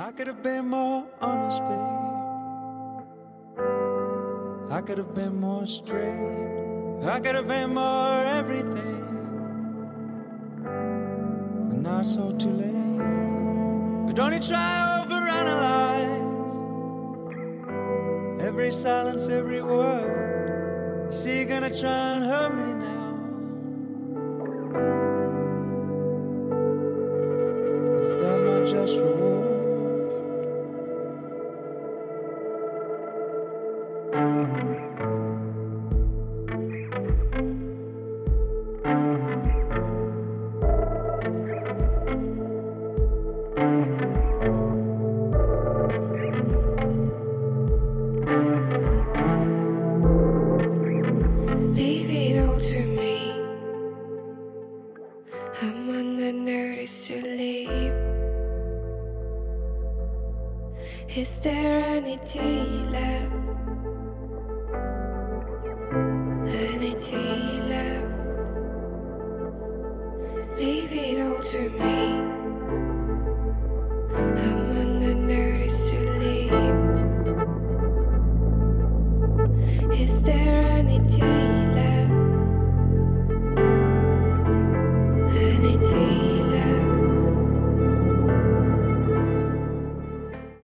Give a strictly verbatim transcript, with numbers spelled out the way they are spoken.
I could have been more honest, babe. I could have been more straight. I could have been more everything. But now it's all too late. But don't you try overanalyze every silence, every word. I see you're gonna try and hurt me now. Is that my just reward? Leave it all to me. I'm on the notice to leave. Is there any tea left? Any tea left? Leave it all to me.